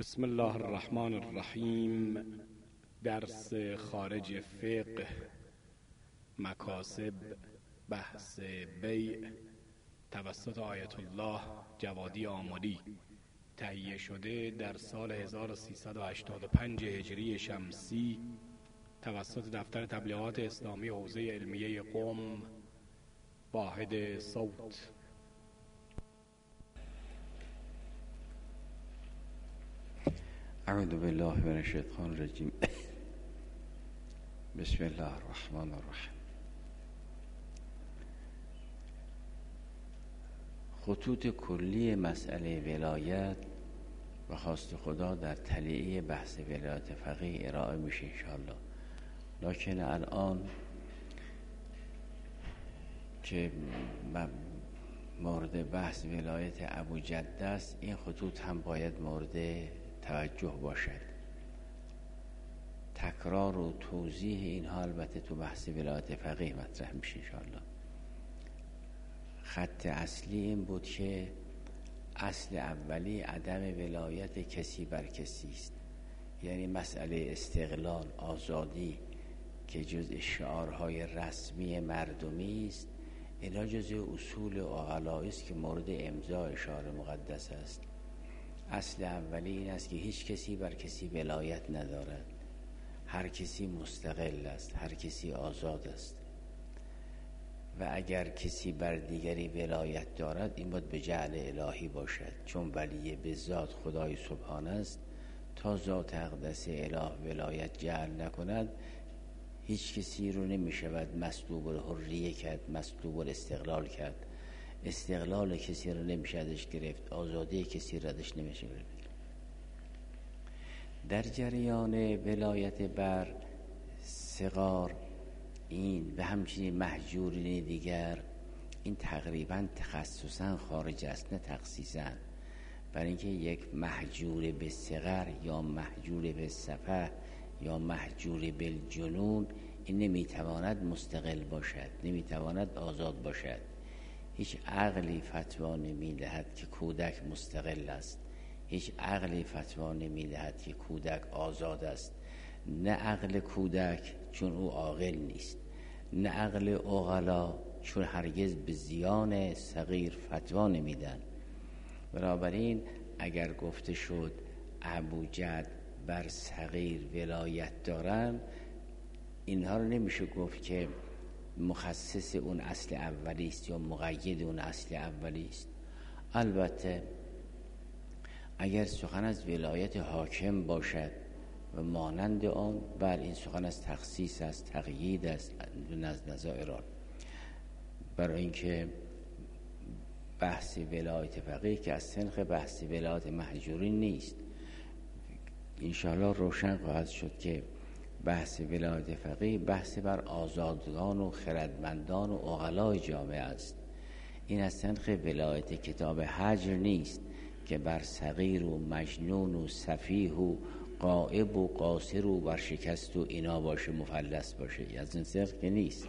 بسم الله الرحمن الرحیم. درس خارج فقه، مکاسب، بحث بیع، توسط آیت الله جوادی آملی، تهیه شده در سال 1385 هجری شمسی توسط دفتر تبلیغات اسلامی حوزه علمیه قم، واحد صوت. اعوذ بالله من الشیطان الرجیم. بسم الله الرحمن الرحیم. خطوط کلی مسئله ولایت و خواست خدا در تلیعه بحث ولایت فقیه ارائه میشه انشاءالله. لکن الان که مورد بحث ولایت ابوجد است، این خطوط هم باید مورد توجه باشد. تکرار و توضیح اینها البته تو بحث ولایت فقیه مطرح میشه انشاءالله. خط اصلی این بود که اصل اولی عدم ولایت کسی بر کسی است، یعنی مسئله استقلال، آزادی که جزء شعارهای رسمی مردمی است، اینا جزء اصول عقلائی است که مورد امضا شعار مقدس است. اصل اولی این است که هیچ کسی بر کسی ولایت ندارد، هر کسی مستقل است، هر کسی آزاد است و اگر کسی بر دیگری ولایت دارد این باید به جعل الهی باشد، چون ولی به ذات خدای سبحانه است. تا ذات اقدس اله ولایت جعل نکند هیچ کسی رو نمی شود مسلوب الحریه کرد، مسلوب الاستقلال کرد. استقلال کسی رو نمیشه ازش گرفت، آزادی کسی رو ازش نمیشه گرفت. در جریان ولایت بر صغار این و همچنین محجورین دیگر، این تقریبا تخصصا خارج است نه تخصیصا. برای اینکه یک محجور به صغر یا محجور به سفه یا محجور بالجنون این نمیتواند مستقل باشد، نمیتواند آزاد باشد. هیچ عقلی فتوا نمیدهد که کودک مستقل است، هیچ عقلی فتوا نمیدهد که کودک آزاد است. نه عقل کودک چون او عاقل نیست، نه عقل عقلا چون هرگز به زیان صغیر فتوا نمیدن. بنابراین اگر گفته شد ابوجد بر صغیر ولایت دارن، اینها رو نمیشه گفت که مخصص اون اصل اولی است یا مقید اون اصل اولی است. البته اگر سخن از ولایت حاکم باشد و مانند آن، بر این سخن از تخصیص است، تقیید است نزد نظائران. برای اینکه بحث ولایت فقیه که از سنخ بحث ولایت محجورین نیست، انشاءالله روشن خواهد شد که بحث ولایت فقیه بحث بر آزادگان و خردمندان و عقلای جامعه است. این از سنخ ولایت کتاب حجر نیست که بر صغیر و مجنون و سفیه و غائب و قاصر و ورشکست و اینا باشه، مفلس باشه. از این سنخ که نیست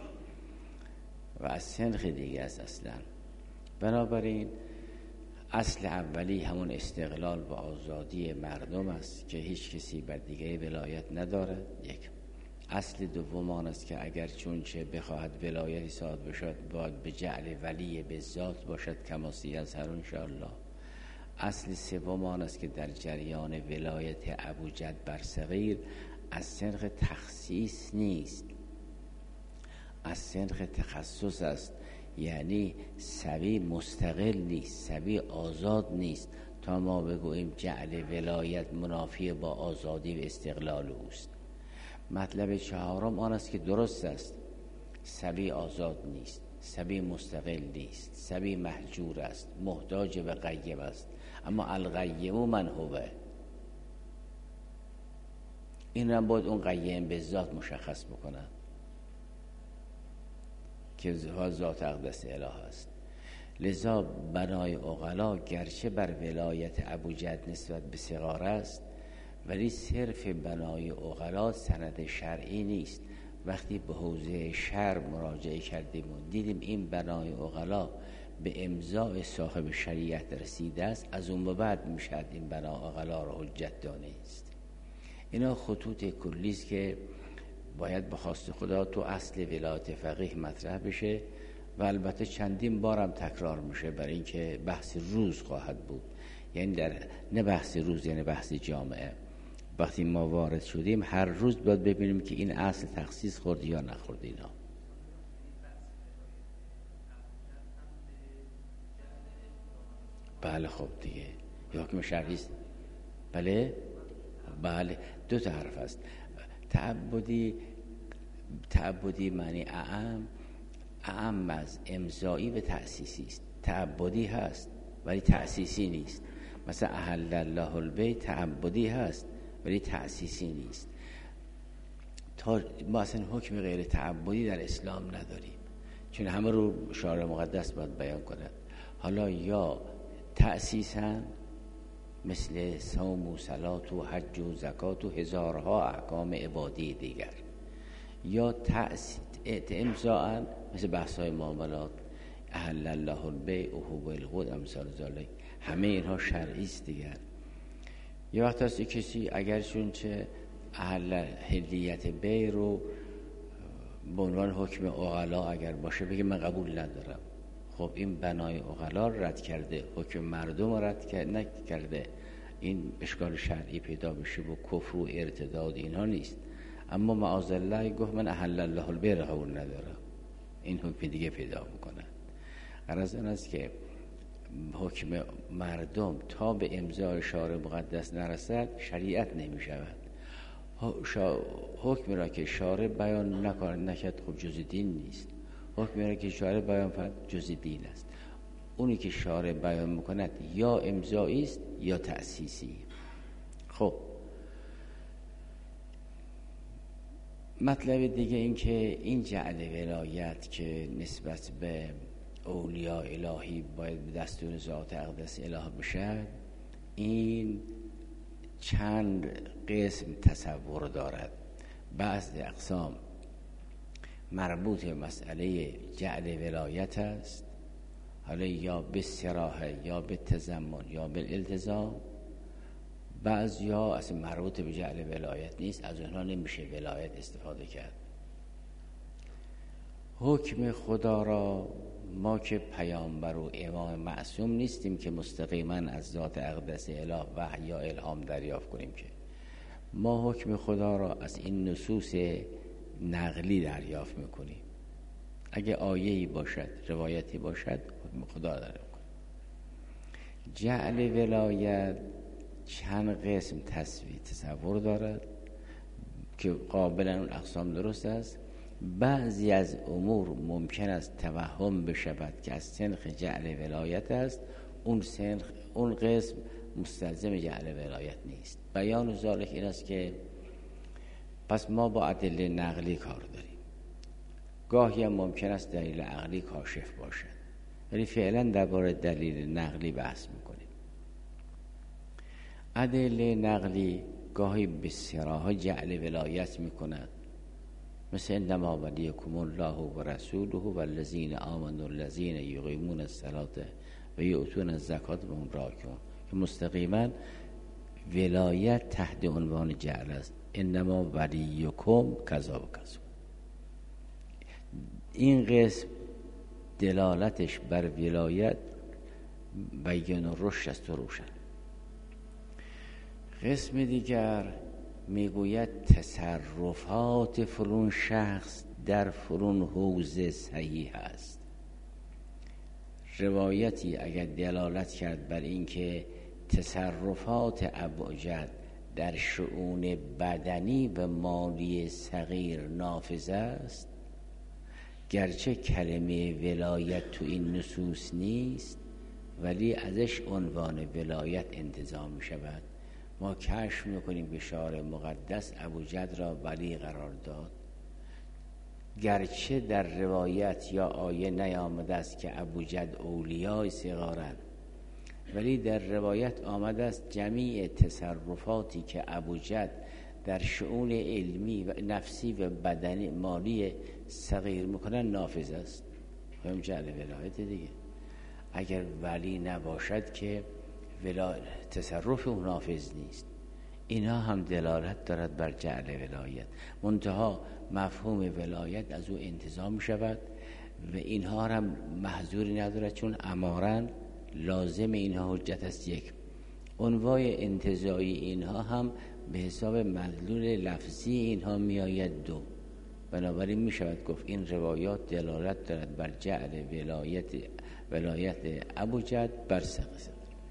و از سنخ دیگه است اصلا. بنابراین اصل اولی همون استقلال و آزادی مردم است که هیچ کسی بر دیگری ولایت ندارد. یک. اصل دوم آن است که اگر چونچه بخواهد ولایتی صادر باشد باید به جعل ولی به ذات باشد کما سیظهر انشاءالله. اصل سوم آن است که در جریان ولایت ابوجد بر صغیر از سنخ تخصیص نیست، از سنخ تخصص است. یعنی سبی مستقل نیست، سبی آزاد نیست تا ما بگوییم جعل ولایت منافی با آزادی و استقلال اوست. مطلب چهارم آن است که درست است، سبی آزاد نیست، سبی مستقل نیست، سبی محجور است، محتاج به قیم است، اما القیم من هو، این را باید اون قیم به ذات مشخص بکنند که ذات اقدس اله است. لذا بنای عقلا گرچه بر ولایت ابوجد نسبت به صغار است، ولی صرف بنای عقلا سند شرعی نیست. وقتی به حوزه شرع مراجعه کردیم و دیدیم این بنای عقلا به امضای صاحب شریعت رسیده است، از اون به بعد میشد این بنا اغلا را حجت دانست. اینا خطوط کلی است که باید به خواست خدا تو اصل ولایت فقیه مطرح بشه و البته چندین بارم تکرار میشه، برای اینکه بحث روز خواهد بود. یعنی نه بحث روز، یعنی بحث جامعه. وقتی ما وارد شدیم هر روز باید ببینیم که این اصل تخصیص خورد یا نخورد. اینا بله خب دیگه یا حکم شرعی است. بله دو تا حرف است. تعبدی معنی اعم از امضایی و تأسیسی است. تعبدی هست ولی تأسیسی نیست. مثلا احل الله البیت تعبدی هست ولی تأسیسی نیست. ما اصلا حکم غیر تعبدی در اسلام نداریم، چون همه رو شارع مقدس باید بیان کند. حالا یا تأسیساً مثل صوم و صلات و حج و زکات و هزارها احکام عبادی دیگر، یا امضاء مثل بحث‌های معاملات احل الله البیع و هو العقود امثال ذلک، همه اینها شرعی است دیگر. یه وقت هست کسی اگر چون چه حلیت بیع رو به عنوان حکم عقلا اگر باشه بگه من قبول ندارم، خب این بنای عقلا رد کرده، حکم مردم رد نکرده، این اشکال شرعی پیدا بشه و کفر و ارتداد اینها نیست. اما معاذالله گفت من احل الله البیع را قبول ندارم، این حکم دیگه پیدا میکنه. غرض این است که حکم مردم تا به امضای شارع مقدس نرسد شریعت نمی شود. حکم را که شارع بیان نکرد خب جز دین نیست. حکم را که شارع بیان کرد جز دین است. اونی که شارع بیان میکند یا امضایی است یا تأسیسی. خب مطلب دیگه این که این جعل ولایت که نسبت به اولیاء الهی باید به دستور ذات اقدس اله بشد، این چند قسم تصور دارد. بعض اقسام مربوط به مسئله جعل ولایت است، حالا یا به صراحه یا به تضمن یا به التزام. بعضی ها اصلا مربوط به جعل ولایت نیست، از اونها نمیشه ولایت استفاده کرد. حکم خدا را ما که پیامبر و امام معصوم نیستیم که مستقیما از ذات اقدس اله وحی یا الهام دریافت کنیم، که ما حکم خدا را از این نصوص نقلی دریافت میکنیم. اگه آیه‌ای باشد، روایتی باشد، حکم خدا دریافت کنیم. جعل ولایت چند قسم تصور دارد که قابلا اون اقسام درست است. بعضی از امور ممکن است توهم بشود که از سنخ جعل ولایت است، اون قسم مستلزم جعل ولایت نیست. بیان ذالک این است که پس ما با ادله نقلی کار داریم. گاهی هم ممکن است دلیل عقلی کاشف باشد، ولی فعلا درباره دلیل نقلی بحث میکنیم. ادله نقلی گاهی به صراحت جعل ولایت میکند، مثل انما ولیکم الله و رسوله و الذین آمنوا الذین یقیمون الصلاة و یؤتون الزکات و هم راکعون، که مستقیما ولایت تحت عنوان جعل است. انما ولیکم کذا و کذا. این قسم دلالتش بر ولایت بیان و رشد است و روشن. قسم دیگر میگوید تصرفات فلان شخص در فلان حوزه صحیح است. روایتی اگر دلالت کرد بر اینکه تصرفات ابوجهل در شؤون بدنی و مالی صغیر نافذ است، گرچه کلمه ولایت تو این نصوص نیست ولی ازش عنوان ولایت انتزاع می شود. ما کشف میکنیم که شارع مقدس ابوجهل را ولی قرار داد، گرچه در روایت یا آیه نیامده است که ابوجهل اولیای صغارند، ولی در روایت آمده است جمیع تصرفاتی که ابوجهل در شؤون علمی و نفسی و بدنی مالی صغیر میکنن نافذ است. همین جعل ولایت دیگه. اگر ولی نباشد که تصرف اون نافذ نیست. اینها هم دلالت دارد بر جعل ولایت، منتها مفهوم ولایت از او انتزاع می شود و اینها هم محظوری ندارد، چون امارن لازم اینها حجت است. یک عنوای انتزاعی اینها هم به حساب مدلول لفظی اینها می آید. دو، بنابراین می شود گفت این روایات دلالت دارد بر جعل ولایت ابوجد بر ثقه.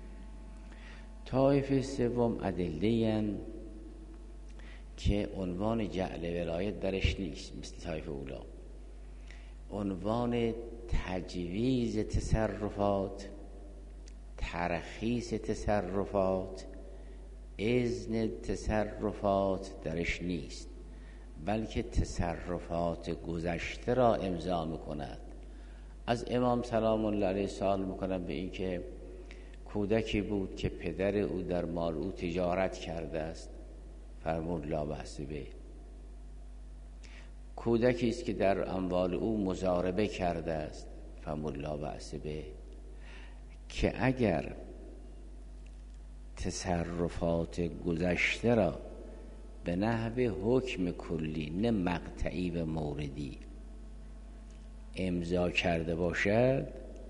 طایفه سوم ادله‌اند که عنوان جعل ولایت درش نیست، مثل طایفه اولا. عنوان تجویز تصرفات، ترخیص تصرفات، اذن تصرفات درش نیست، بلکه تصرفات گذشته را امضا می‌کند. از امام سلام الله علیه سوال می‌کنم به این که کودکی بود که پدر او در مال او تجارت کرده است، فرمود لا بأس به. کودکی است که در اموال او مضاربه کرده است، فرمود لا بأس به. که اگر تصرفات گذشته را به نحو حکم کلی نه مقطعی و موردی امضا کرده باشد،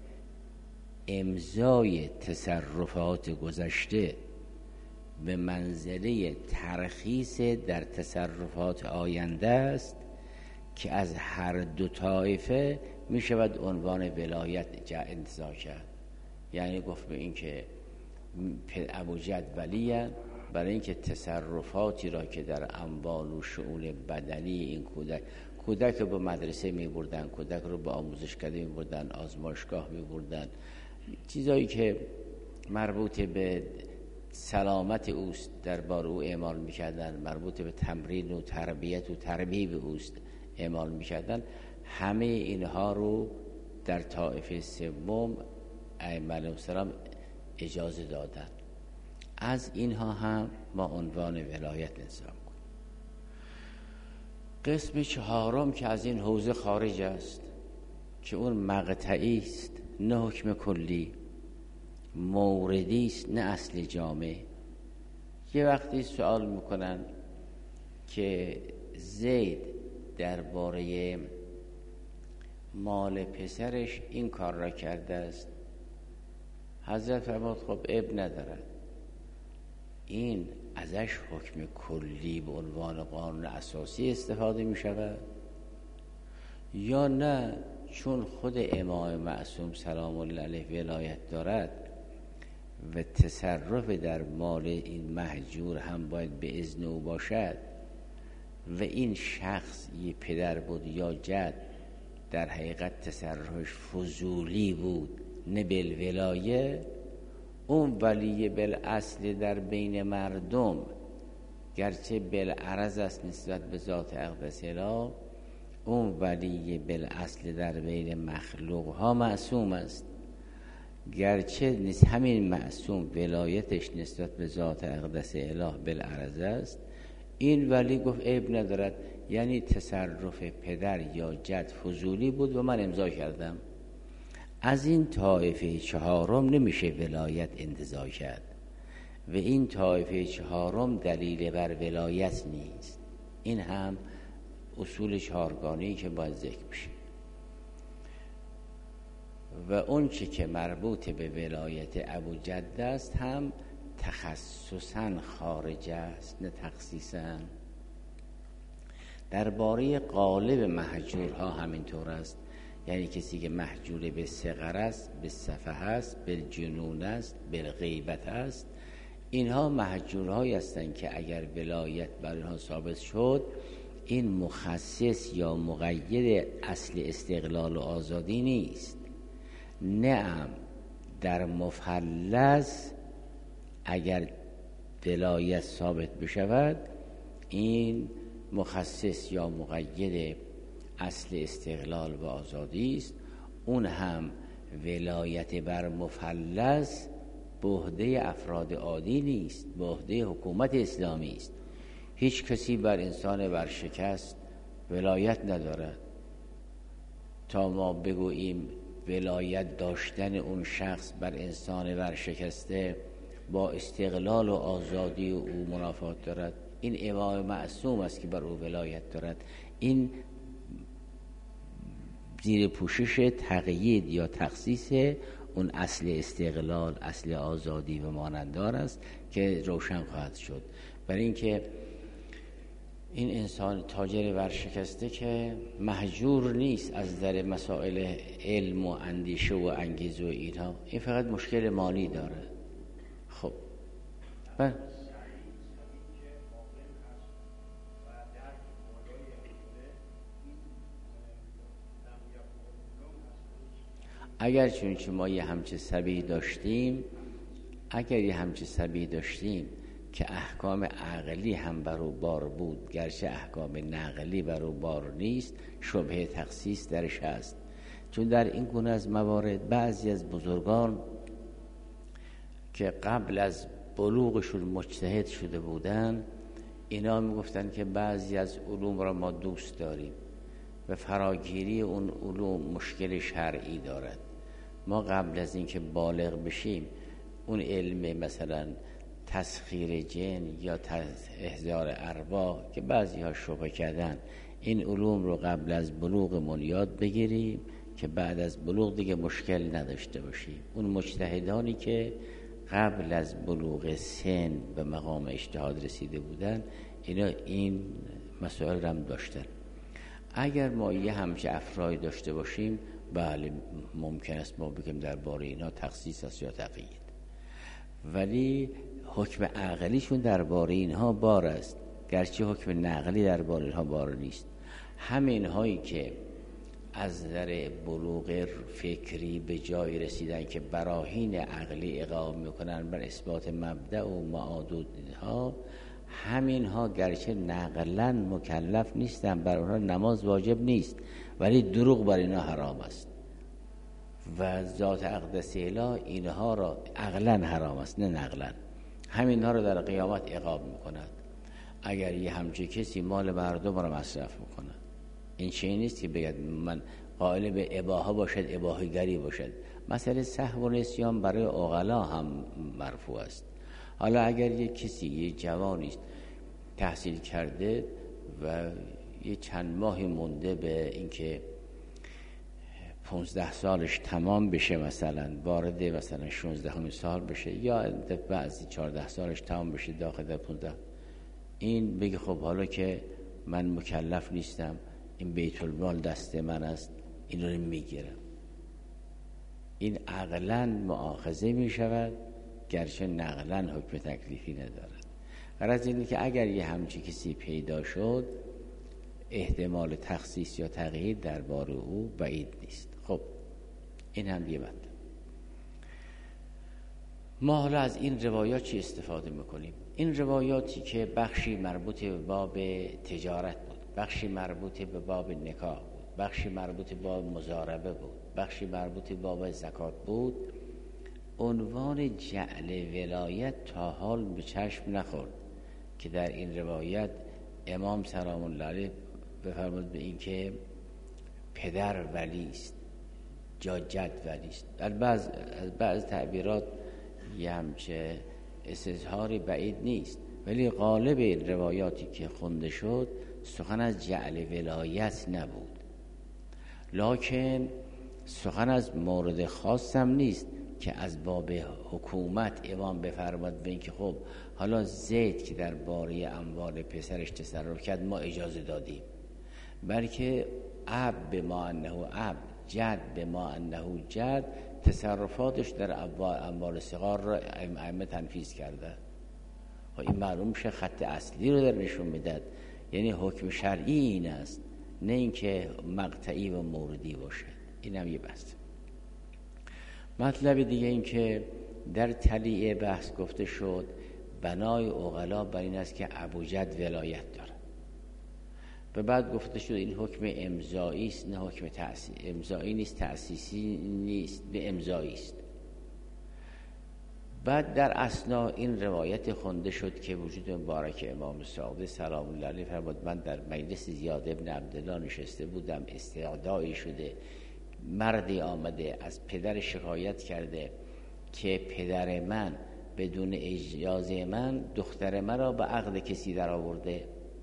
امضای تصرفات گذشته به منزله ترخیص در تصرفات آینده است که از هر دو طایفه می شود عنوان ولایت انتزاع کرد. یعنی گفت به این که ابوجد ولیه برای اینکه تصرفاتی را که در اموال و شؤون بدنی این کودک رو به مدرسه می بردن، کودک رو به آموزشکده می بردن، آزمایشگاه می بردن، چیزایی که مربوط به سلامت اوست درباره او اعمال میکردن، مربوط به تمرین و تربیت و تربیب اوست اعمال میکردن. همه اینها رو در طایفه سوم ائمه علیهم السلام اجازه دادن. از اینها هم ما عنوان ولایت نظام کنیم. قسم چهارم که از این حوزه خارج است، که اون مقطعی است نه حکم کلی، موردی است نه اصل جامع. یه وقتی سوال میکنن که زید درباره مال پسرش این کار را کرده است، حضرت فرمود خب اب ندارد، این ازش حکم کلی به عنوان قانون اساسی استفاده می شود یا نه؟ چون خود امام معصوم سلام الله علیه ولایت دارد و تصرف در مال این مهجور هم باید به اذن او باشد و این شخص یه پدر بود یا جد، در حقیقت تصرفش فضولی بود نه بالولایه، اون ولی بالاصل در بین مردم گرچه بالعرض است نسبت به ذات اقدس اله، اون ولی بالاصل در بین مخلوق ها معصوم است، گرچه همین معصوم ولایتش نسبت به ذات اقدس اله بالعرض است. این ولی گفت عیب ندارد، یعنی تصرف پدر یا جد فضولی بود و من امضا کردم. از این طایفه چهارم نمیشه ولایت انتزاع کرد و این طایفه چهارم دلیل بر ولایت نیست. این هم اصول چهارگانه‌ای که باید ذکر بشه. و اون چی که مربوط به ولایت ابوجد است هم تخصصاً خارج است نه تخصیصاً. درباره قالب مهجورها همینطور است، یعنی کسی که محجور به صغر است، به سفه است، به جنون است، به غیبت است، اینها مهجورهایی هستند که اگر ولایت بر اینها ثابت شد، این مخصص یا مقید اصل استقلال و آزادی نیست. نعم در مفلس اگر ولایت ثابت بشود، این مخصص یا مقید اصل استقلال و آزادی است. اون هم ولایت بر مفلس به عهده افراد عادی نیست، به عهده حکومت اسلامی است. هیچ کسی بر انسان ورشکست ولایت ندارد تا ما بگوییم ولایت داشتن اون شخص بر انسان ورشکسته با استقلال و آزادی او منافات دارد. این امام معصوم است که بر او ولایت دارد. این زیر پوشش تقیید یا تخصیص اون اصل استقلال، اصل آزادی و مانندار است که روشن خواهد شد. برای اینکه این انسان تاجر ورشکسته که محجور نیست از در مسائل علم و اندیشه و انگیزه و اینها، این فقط مشکل مالی داره. خب اگر چون ما یه همچه سبیل داشتیم، که احکام عقلی هم بر او بار بود، گرچه احکام نقلی بر او بار نیست، شبهه تخصیص درش هست. چون در این گونه از موارد بعضی از بزرگان که قبل از بلوغشون مجتهد شده بودن، اینا میگفتن که بعضی از علوم را ما دوست داریم و فراگیری اون علوم مشکل شرعی دارد. ما قبل از اینکه بالغ بشیم اون علم مثلا تسخیر جن یا احضار ارواح که بعضی ها شبهه کردن، این علوم رو قبل از بلوغمون یاد بگیریم که بعد از بلوغ دیگه مشکل نداشته باشیم. اون مجتهدانی که قبل از بلوغ سن به مقام اجتهاد رسیده بودن، اینا این مسائل رو هم داشتن. اگر ما یه همچه افرادی داشته باشیم، بله ممکن است ما بگیم درباره اینا تخصیص است یا تقیید، ولی حکم عقلیشون درباره اینها بار است، گرچه حکم نقلی درباره اینها بار نیست. همین هایی که از در بلوغ فکری به جای رسیدن که براهین عقلی اقامه میکنن بر اثبات مبدأ و معادود ها، همین ها گرچه نقلا مکلف نیستن، بر اونها نماز واجب نیست، ولی دروغ بر اینها حرام است و ذات اقدس اله اینها را عقلا حرام است نه نقلا. همین ها را در قیامت اقامه میکند. اگر یه همچه کسی مال مردم را مصرف میکند، این چیزی نیست که بگید من قائل به اباحه باشد، اباحه گری باشد. مسئله سهو و نسیان برای عقلا هم مرفوع است. حالا اگر یه کسی، یه جوانی است تحصیل کرده و یه چند ماهی مونده به اینکه 15 سالش تمام بشه، مثلا وارد مثلا 16 سال بشه، یا بعضی 14 سالش تمام بشه داخل در 15، این بگه خب حالا که من مکلف نیستم، این بیت المال دست من است، این رو میگیرم. این عقلاً مؤاخذه می شود، گرچه نقلاً حکم تکلیفی ندارد. غرض اینه که اگر یه همچی کسی پیدا شد، احتمال تخصیص یا تقیید درباره او بعید نیست. خب این هم یه بند. ما حالا از این روایات چی استفاده میکنیم؟ این روایاتی که بخشی مربوط به باب تجارت بود، بخشی مربوط به باب نکاح بود، بخشی مربوط به باب مضاربه بود، بخشی مربوط به باب زکات بود، عنوان جعل ولایت تا حال به چشم نخورد که در این روایت امام سلام الله علیه بفرمود به این که پدر ولی است، جد ولی است. در بعض تعبیرات یه همچه استظهاری بعید نیست، ولی غالب این روایاتی که خونده شد سخن از جعل ولایت نبود، لکن سخن از مورد خاص هم نیست که از باب حکومت امام بفرماد به این که خب حالا زید که در باره اموال پسرش تصرف کرد ما اجازه دادیم، بلکه اب به ما انه اب، جد به ما انه جد، تصرفاتش در اموال صغار را ائمه تنفیذ کرده. و این معلوم شه خط اصلی رو در نشون میداد، یعنی حکم شرعی این است، نه اینکه مقطعی و موردی باشه. این هم یه بحث. مطلب دیگه این که در تلیعه بحث گفته شد بنای عقلا بر این است که ابوجد ولایت داره. و بعد گفته شد این حکم امضایی است، نه حکم امضایی نیست، تأسیسی نیست، به امضایی است. بعد در اثنا این روایت خونده شد که وجود مبارک امام صادق سلام الله علیه فرمود من در مجلس زیاد ابن عبدالله نشسته بودم، استعدایی شده مردی آمده از پدر شکایت کرده که پدر من بدون اجازه من دختر مرا به عقد کسی در آورده.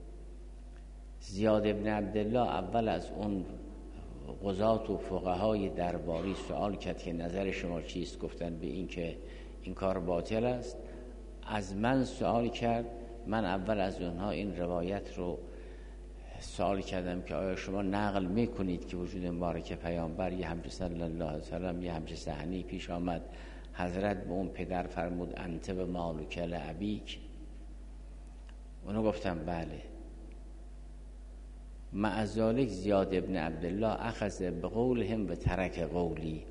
زیاد ابن عبدالله اول از اون قضات و فقهای درباری سوال کرد که نظر شما چیست؟ گفتن به این که این کار باطل است. از من سوال کرد، من اول از اونها این روایت رو سوال کردم که آیا شما نقل میکنید که وجود مبارک پیامبر یه همچه صلی الله علیه وسلم یه همچه صحنه‌ای پیش آمد حضرت به اون پدر فرمود انت و مالک لابیک؟ اونو گفتم بله. مع ذالک زیاد ابن عبدالله اخذ بقولهم و ترک قولی.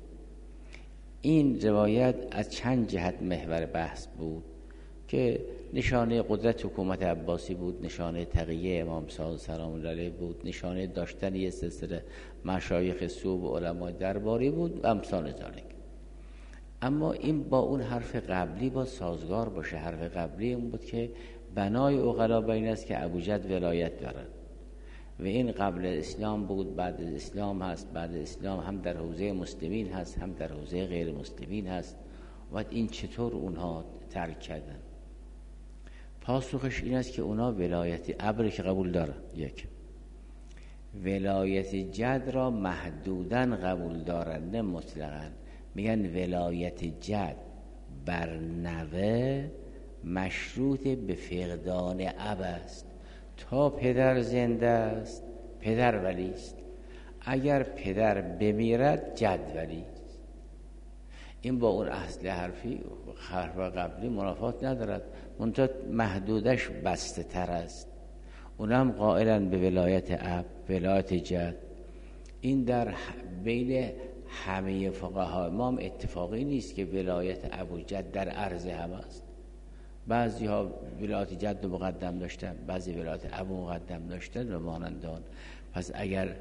این روایت از چند جهت محور بحث بود که نشانه قدرت حکومت عباسی بود، نشانه تقیه امام صادق سلام الله علیه بود، نشانه داشتن یه سلسله مشایخ سو و علمای درباری بود و امثال ذالک. اما این با اون حرف قبلی با سازگار باشه. حرف قبلی اون بود که بنای عقلا بین است که ابوجد ولایت دارد و این قبل اسلام بود، بعد اسلام هست، بعد اسلام هم در حوزه مسلمین هست هم در حوزه غیر مسلمین هست. و این چطور اونها ترک کردن؟ پاسخش این است که اونا ولایت ابر که قبول دارن، یک ولایت جد را محدوداً قبول دارن نه مطلقاً. میگن ولایت جد بر نوه مشروط به فقدان اب است. تا پدر زنده است پدر ولی است، اگر پدر بمیرد جد ولی است. این با اون اصل حرف قبلی منافات ندارد، منتها محدودش بسته تر است. اونم قائلن به ولایت اب، ولایت جد. این در بین همه فقها امام اتفاقی نیست که ولایت ابو جد در عرض هم است. بعضی ها ولایت جد مقدم داشتن، بعضی ولایت ابو مقدم داشتن و مانندان. پس اگر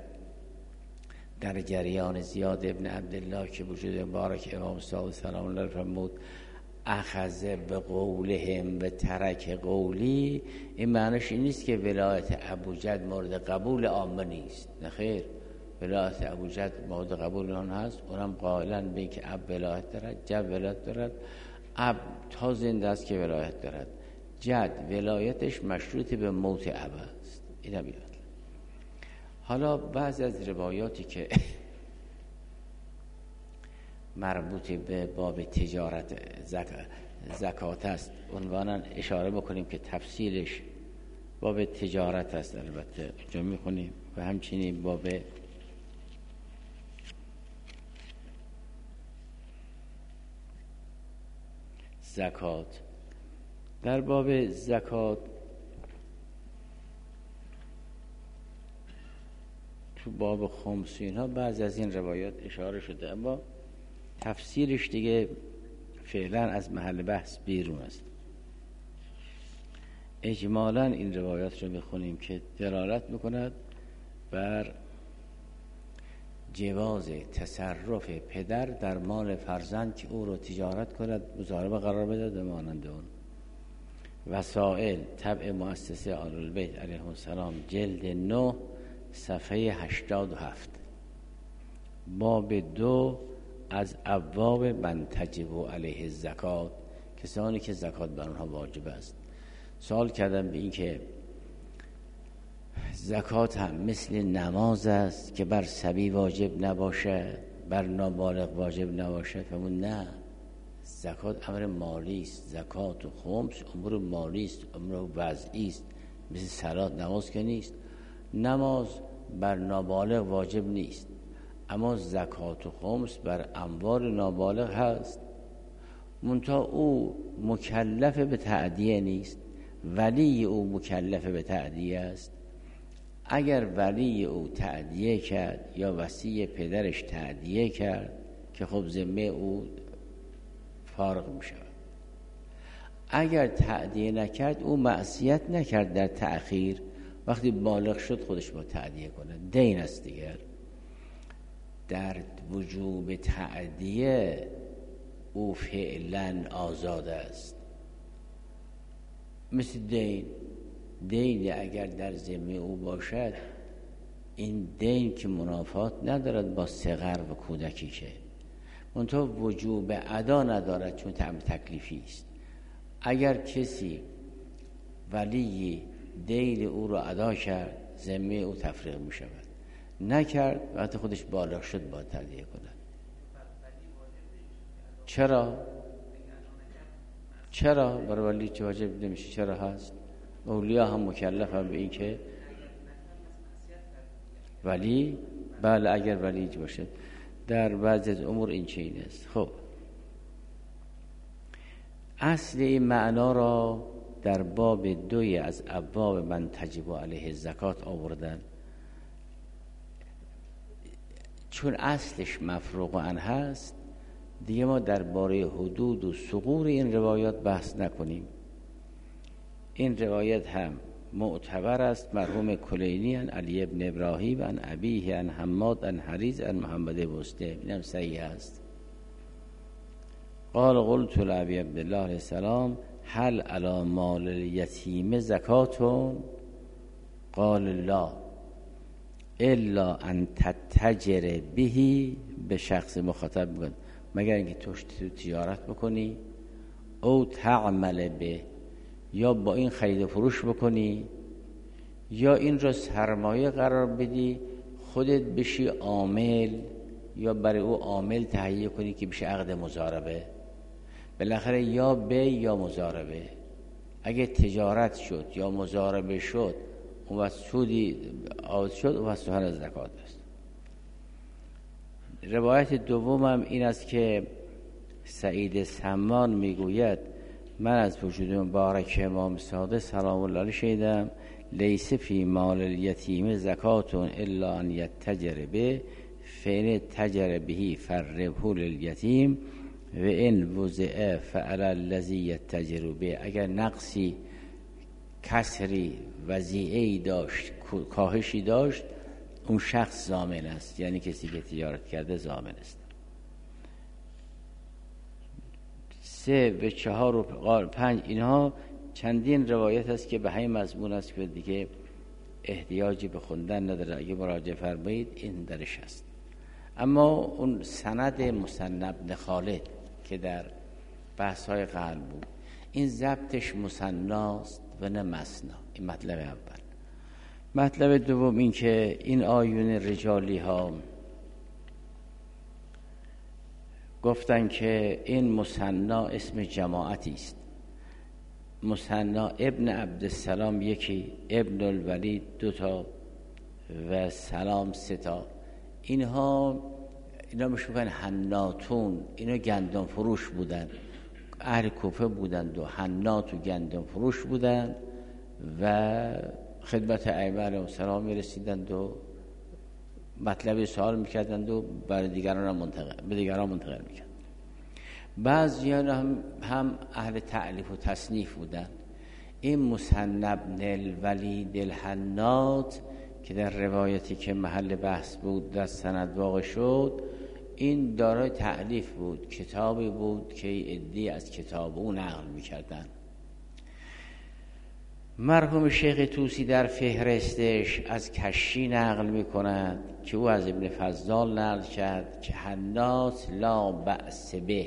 در جریان زیاد ابن عبدالله که وجود مبارک امام صادق سلام الله فرمود اخذ به قولهم و ترک قولی، این معنیش این نیست که ولایت ابوجد مورد قبول عامه نیست. نه خیر، ولایت ابوجد مورد قبول آن هست. اونم قائلن به که اب ولایت دارد، جد ولایت دارد. اب تا زنده است که ولایت دارد، جد ولایتش مشروط به موت اب است. این هم بیاد. حالا بعض از روایاتی که مربوط به باب تجارت زکات است عنوانا اشاره بکنیم که تفصیلش باب تجارت است. البته اینجا میخونیم و همچنین باب زکات. در باب زکات تو باب خمس اینها بعضی از این روایات اشاره شده، اما تفسیرش دیگه فعلا از محل بحث بیرون است. اجمالا این روایات رو میخونیم که دلالت میکند بر جواز تصرف پدر در مال فرزند که او رو تجارت کند، مضاربه قرار بدهد و مانند اون. وسائل طبع مؤسسه آل البیت علیهم السلام جلد 9 صفحه 87 باب 2 از ابواب من تجب علیه الزکات، کسانی که زکات بر آنها واجب است. سوال کردم به این که زکات هم مثل نماز است که بر صبی واجب نباشد، بر نابالغ واجب نباشد؟ فرمود نه، زکات امر مالی است. زکات و خمس امر مالی است، امر وضعی است، مثل صلات نماز که نیست. نماز بر نابالغ واجب نیست، اما زکات و خمس بر اموال نابالغ هست. منتها او مکلف به تأدیه نیست، ولی او مکلف به تأدیه است. اگر ولی او تأدیه کرد یا وصی پدرش تأدیه کرد که خب ذمه او فارغ می شود. اگر تأدیه نکرد او معصیت نکرد در تأخیر، وقتی بالغ شد خودش با تأدیه کنه، دین است دیگر. در وجوب تأدیه او فعلا آزاد است. مثل دین اگر در ذمه او باشد، این دین که منافات ندارد با صغر و کودکی، که منتها وجوب ادا ندارد چون تعم تکلیفی است. اگر کسی ولی دین او را ادا کرد ذمه او تفریق می شود، نکرد وقتی خودش بالا شد باید تادیه کند. چرا برای ولی چه واجب نمیشه؟ چرا هست؟ اولیا هم مکلف هم به این که ولی بله اگر ولی باشه در بعضی از امور این چنین است. خب اصل این معنا را در باب 2 از ابواب من تجب علیه زکات آوردن، چون اصلش مفروغ عنه هست دیگه ما درباره حدود و ثغور این روایات بحث نکنیم. این روایت هم معتبر است، مرحوم کلینی عن علی ابن ابراهیم عن ابیه عن حماد عن حریز عن محمد مسلم، اینم صحیح است. قال قلت لابی عبدالله علیه السلام هل علی مال الیتیم زکاتون؟ قال لا الا ان تتجر بهی، به شخص مخاطب میگن مگر اینکه تو تجارت بکنی، او تعمل به، یا با این خرید و فروش بکنی، یا این را سرمایه قرار بدی خودت بشی عامل، یا برای او عامل تهیه کنی که بشه عقد مضاربه. بالاخره یا بی یا مضاربه. اگه تجارت شد یا مضاربه شد اون وقت سودی عاود شد، اون وقت سوهن از زکات است. روایت دومم این است که سعید سمان میگوید من از وجود مبارک امام صادق سلام الله علیه شنیدم لیس فی مال الیتیم زکاتون الا ان یتجر به، فین تجر بهی فربه لیتیم و ان وضع فعل الذی یتجر به. اگر نقصی، کسری، وضیعه‌ای داشت، کاهشی داشت، اون شخص ضامن است، یعنی کسی که تجارت کرده ضامن است. 3 و 4 و 5 اینها چندین روایت است که به همین مضمون است که دیگه احتیاجی به خوندن نداره، اگه مراجعه فرمایید این درش است. اما اون سند مسنب بن خالد که در بحث‌های قبل بود، این ضبطش مثناست و نه مثنا. این مطلب اول. مطلب دوم این که این آیون رجالی ها گفتن که این مثنا اسم جماعتی است. مثنا ابن عبدالسلام یکی، ابن الولید 2 تا و سلام 3 تا. اینا میشه بگن حناتون، اینا گندم فروش بودن، اهل کوفه بودند و حنات و گندم فروش بودند و خدمت ائمه علیهم السلام میرسیدند و مطلب سوال میکردند و برای دیگران منتقل میکردند. بعضیان هم اهل تألیف و تصنیف بودند. این مصنب بن الولید الحنات که در روایتی که محل بحث بود در سند واقع شد، این دارای تألیف بود، کتابی بود که عده‌ای از کتاب او نقل میکردند. مرحوم شیخ طوسی در فهرستش از کشی نقل میکند که او از ابن فضال نقل کرد که حنات لا بأس به.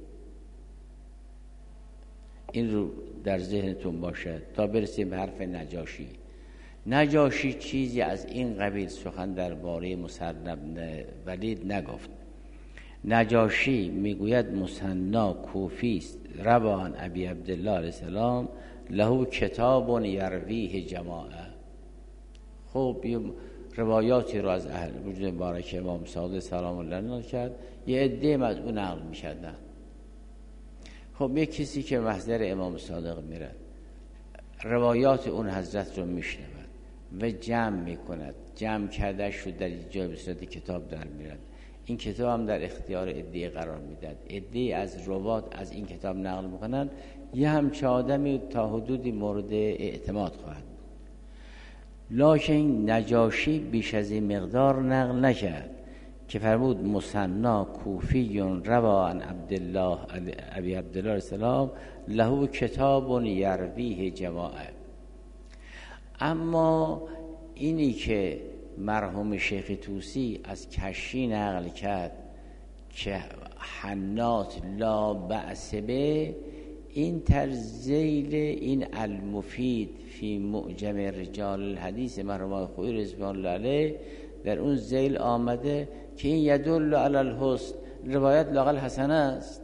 این رو در ذهنتون باشه تا برسیم به حرف نجاشی. نجاشی چیزی از این قبیل سخن درباره مصنب ولید نگفت. نجاشی میگوید مصنا کوفی است، روان ابی عبدالله علیه السلام له کتاب یرویه جماعه. خب یه روایاتی رو از اهل وجود مبارک امام صادق سلام الله نقل کرد، یه عده از اون نقل می‌کردن. خب یک کسی که محضر امام صادق میره روایات اون حضرت رو میشنود و جمع میکند، جمع کردهش رو در جای به صورت کتاب در میرد. این کتاب هم در اختیار عده قرار میداد، عده از روات از این کتاب نقل میکنن، یه همچه آدمی تا حدودی مورد اعتماد خواهد بود. لکن نجاشی بیش از این مقدار نقل نکرد که فرمود مصنا کوفی روا عن عبدالله ابی عبدالله السلام له کتاب یرویه جماعه. اما اینی که مرحوم شیخ طوسی از کشی نقل کرد که حنات لا بأس به، این ترزیل این المفید فی معجم رجال الحدیث مرحوم خویی رضوان الله علیه در اون ذیل آمده که این یدل علی الحسن، روایت لااقل حسنه است.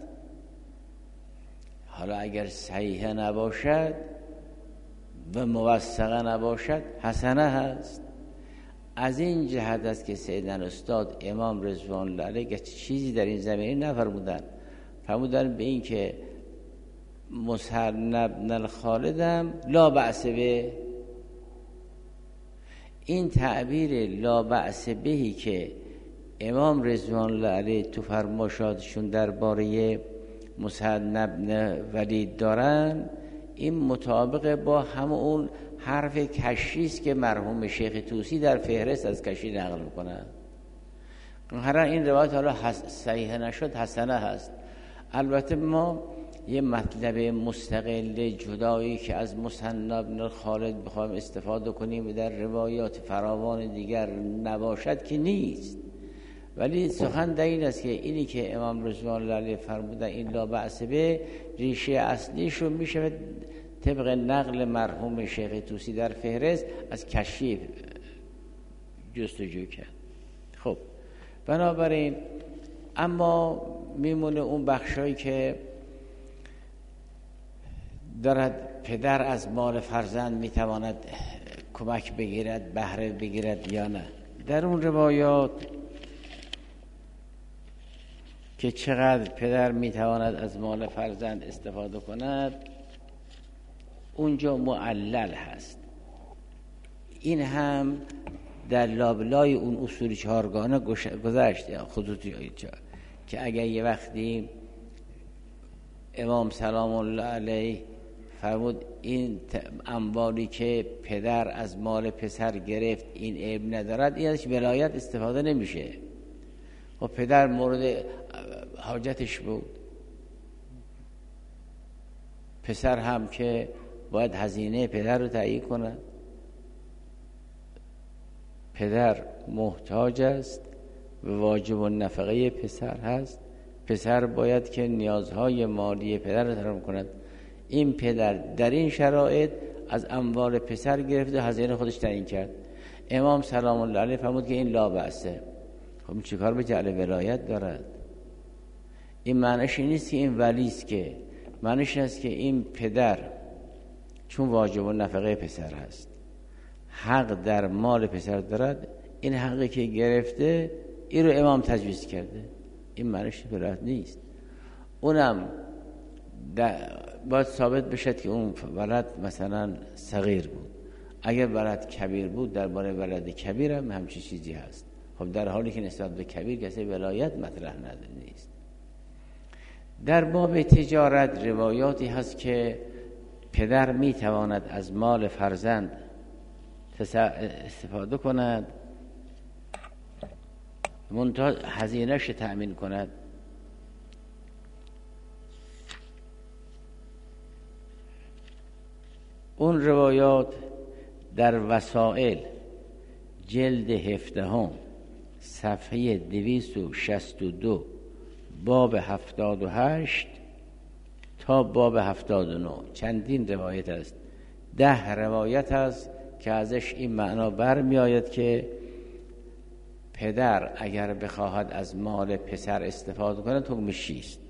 حالا اگر صحیح نباشد و موثقه نباشد حسنه هست. از این جهت است که سیدنا استاد امام رضوان الله علیه چیزی در این زمینه نفرمودن، فرمودن به این که مسنب الخالدم لا بأس به. این تعبیر لا بأس بهی که امام رضوان الله علیه تو فرمایشاتشون درباره مسنب ولید دارن، این مطابق با همون حرف کشی است که مرحوم شیخ طوسی در فهرست از کشی نقل میکنن. هر این روایت حالا صحیح نشد حسنه هست. البته ما یه مطلب مستقل جدایی که از مسنب بن خالد بخوایم استفاده کنیم و در روایات فراوان دیگر نباشد که نیست، ولی سخن در این است که اینی که امام رضوان الله علیه فرمودن این لا بأس به، ریشه اصلیشو میشه طبق نقل مرحوم شیخ طوسی در فهرست از کشی جستجو کرد. خب بنابراین اما میمونه اون بخشایی که دارد پدر از مال فرزند میتواند کمک بگیرد، بهره بگیرد یا نه. در اون روایات که چقدر پدر میتواند از مال فرزند استفاده کند اونجا معلل هست. این هم در لابلای اون اصول چهارگانه گذشت خطوطی که اگر یه وقتی امام سلام الله علیه فرمود این اموالی که پدر از مال پسر گرفت این عیب ندارد، این ازش ولایت استفاده نمیشه. و پدر مورد حاجتش بود، پسر هم که باید هزینه پدر رو تهیه کنه. پدر محتاج است و واجب النفقه پسر هست، پسر باید که نیازهای مالی پدر رو تامین کند. این پدر در این شرایط از اموال پسر گرفت و هزینه خودش تعیین کرد. امام سلام الله علیه فرمود که این لا بأسه. خب این چیکار به جعل ولایت دارد؟ این معنیش نیست که این ولیست، که معنیش است که این پدر چون واجب النفقه پسر هست حق در مال پسر دارد، این حقی که گرفته این رو امام تجویز کرده. این معنیش ولایت نیست. اونم باید ثابت بشد که اون ولد مثلا صغیر بود. اگر ولد کبیر بود درباره ولد کبیر هم همچین چیزی هست. خب در حالی که نسبت به کبیر کسی ولایت مطرح نیست. در باب تجارت روایاتی هست که پدر میتواند از مال فرزند استفاده کند، منتها هزینه‌اش تأمین کند. اون روایات در وسائل جلد 17 صفحه 262 باب 78 تا باب 79 چندین روایت است. 10 روایت است که ازش این معنا برمی آید که پدر اگر بخواهد از مال پسر استفاده کنه حکمش چیست.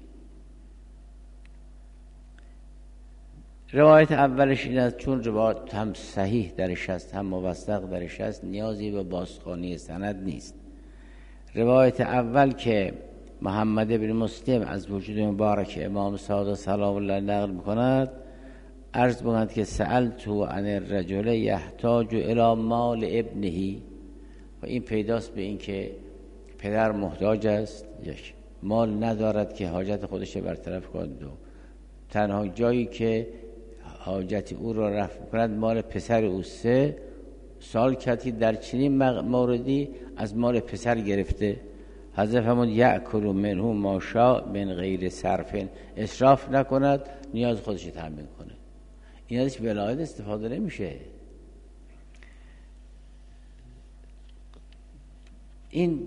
روایت اولش این است، چون روایت هم صحیح درش است هم موثق درش است، نیازی به بازخوانی سند نیست. روایت اول که محمد بن مسلم از وجود مبارک امام صادق سلام الله نقل می‌کند، عرض می‌کند که سألتو عن الرجل یحتاج الی مال ابنه، و این پیداست به این که پدر محتاج است، یک مال ندارد که حاجت خودش برطرف کند، دو تنها جایی که حاجت او را رفع کند مال پسر او. سه سال کردی در چنین موردی از مال پسر گرفته. حضرت فرمود یأکل منه ما شاء من غیر صرف، اسراف نکند، نیاز خودش تامین کنه. این ازش ولایت استفاده نمیشه. این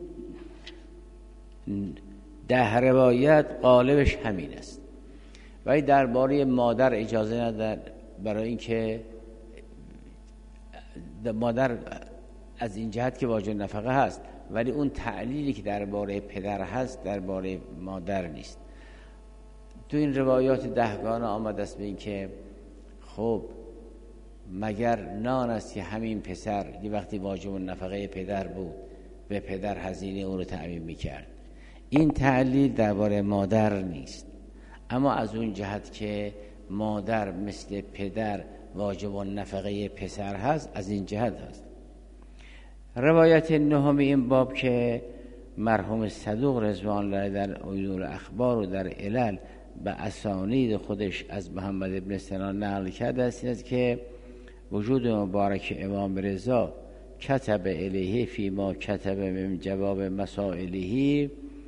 10 روایت قالبش همین است. ولی درباره مادر اجازه ندارد، برای اینکه مادر از این جهت که واجب نفقه هست، ولی اون تعلیلی که درباره پدر هست درباره مادر نیست. تو این روایات 10 آمده است به این که خب مگر نان است که همین پسر یه وقتی واجب نفقه پدر بود به پدر هزینه اون رو تأمین میکرد. این تعلیل درباره مادر نیست، اما از اون جهت که مادر مثل پدر واجب نفقه پسر هست، از این جهت هست. روایت 9 این باب که مرحوم صدوق رضوان الله در عیون الاخبار و در علل به اسانید خودش از محمد ابن سنان نقل کرده است که وجود مبارک امام رضا کتب الیه فی ما کتب من جواب مسائله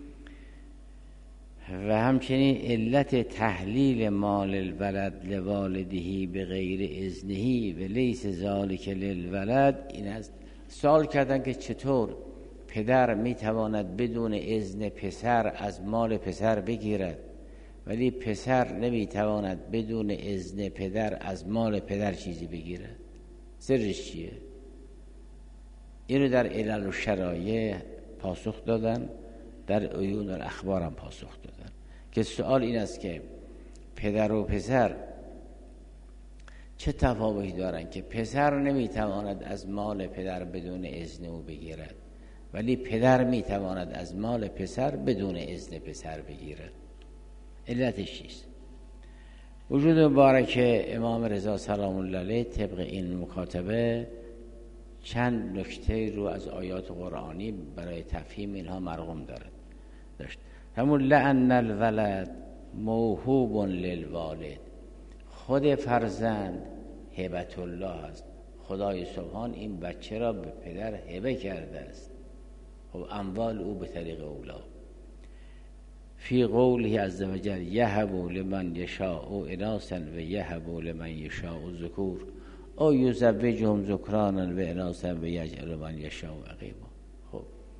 و همچنین علت تحلیل مال الولد لوالده به غیر اذنه و لیس ذالک للولد این است. سوال کردن که چطور پدر میتواند بدون اذن پسر از مال پسر بگیرد ولی پسر نمیتواند بدون اذن پدر از مال پدر چیزی بگیرد؟ سرش چیه؟ اینو در علل و شرایع پاسخ دادن، در عیون الاخبار هم پاسخ دادن که سوال این است که پدر و پسر چه تفاوتی دارن که پسر نمیتواند از مال پدر بدون اذن او بگیرد ولی پدر میتواند از مال پسر بدون اذن پسر بگیرد؟ علتش چیست؟ وجود مبارک امام رضا سلام الله علیه طبق این مکاتبه چند نکته رو از آیات قرآنی برای تفهیم اینها مرقوم داشت. همون لأن الولد موهوب للوالد، خود فرزند هبت الله است. خدای سبحان این بچه را به پدر هبه کرده است. خب اموال او به طریق اولا. فی قوله عز وجل یهب لمن یشاء اناثا و یهب لمن یشاء ذکور او یزوجهم ذکرانا و اناثا و یجعل من یشاء عقیما. خب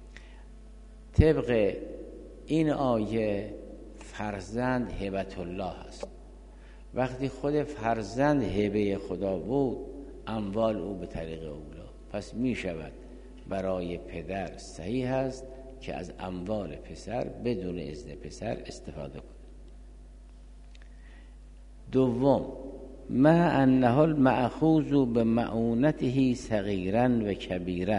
طبق این آیه فرزند هبت الله است. وقتی خود فرزند هبه خدا بود اموال او به طریق اولا، پس می شود برای پدر صحیح است که از اموال پسر بدون اذن پسر استفاده کنه. دوم، ما انه المأخوذ به معونته صغیرا و کبیرا،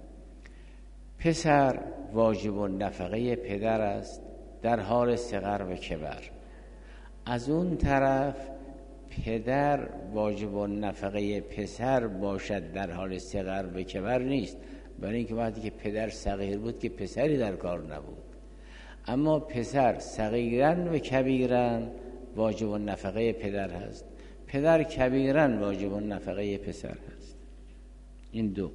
پسر واجب نفقه پدر است در حال صغر و کبر. از اون طرف پدر واجب نفقه پسر باشد در حال صغر و کبر نیست، برای اینکه وقتی که پدر صغیر بود که پسری در کار نبود. اما پسر صغیرن و کبیرن واجب نفقه پدر هست، پدر کبیرن واجب نفقه پسر هست. این دو.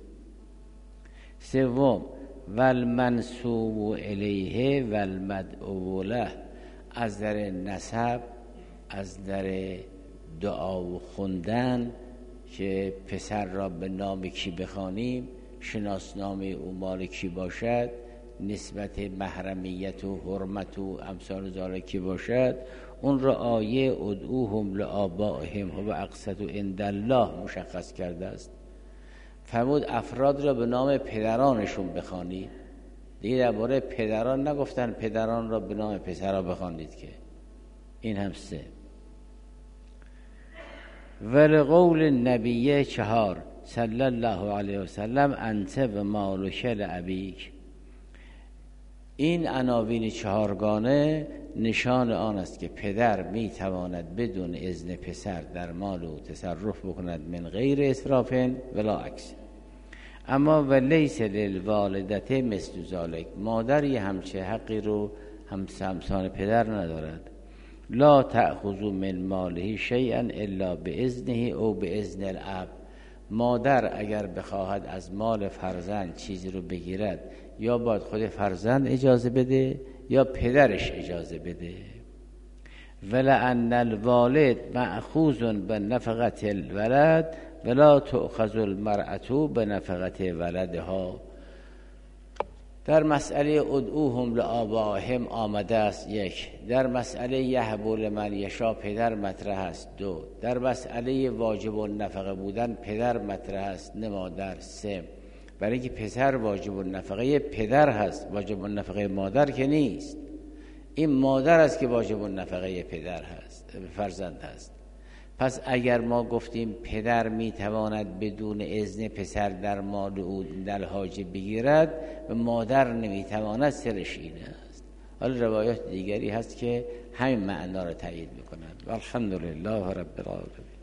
سوم، والمنسوب الیه والمدعو له، از در نسب، از در دعا و خوندن که پسر را به نام کی بخوانیم، شناسنامه او مال کی باشد، نسبت محرمیت و حرمت و امثال ذالک کی باشد، اون را آیه ادعوهم لآبائهم و اقسط عند الله مشخص کرده است. فرمود افراد را به نام پدرانشون بخوانید. دیگه درباره پدران نگفتن پدران را به نام پسرها بخوانید که این هم سه. ولقول نبی 4 صلی الله علیه و سلم انت و مالک لابیک، این عناوین 4گانه نشان آن است که پدر می تواند بدون اذن پسر در مال او تصرف بکند من غیر اسراف ولا عکس. اما ولیس للوالدت مثل ذالک، مادر یه همچه حقی رو همسان پدر ندارد. لا تأخذوا من ماله شیئا الا باذنه او باذن الاب، مادر اگر بخواهد از مال فرزند چیزی رو بگیرد یا باید خود فرزند اجازه بده یا پدرش اجازه بده. ولأن الوالد مأخوذ بنفقة الولد ولا تؤخذ المرأة بنفقة ولدها، در مسئله ادعوهم لآبائهم آمده است 1. در مسئله یهب لمن یشاء پدر مطرح است 2. در مسئله واجب النفقه بودن پدر مطرح است نه مادر 3. برای اینکه پسر واجب النفقه پدر هست، واجب النفقه مادر که نیست. این مادر است که واجب النفقه پدر هست، فرزند هست. پس اگر ما گفتیم پدر میتواند بدون اذن پسر در مال او در حاجه بگیرد و مادر نمیتواند، سرش اینه است. حالا روایات دیگری هست که همین معنا را تایید میکنند. الحمدلله رب العالمین.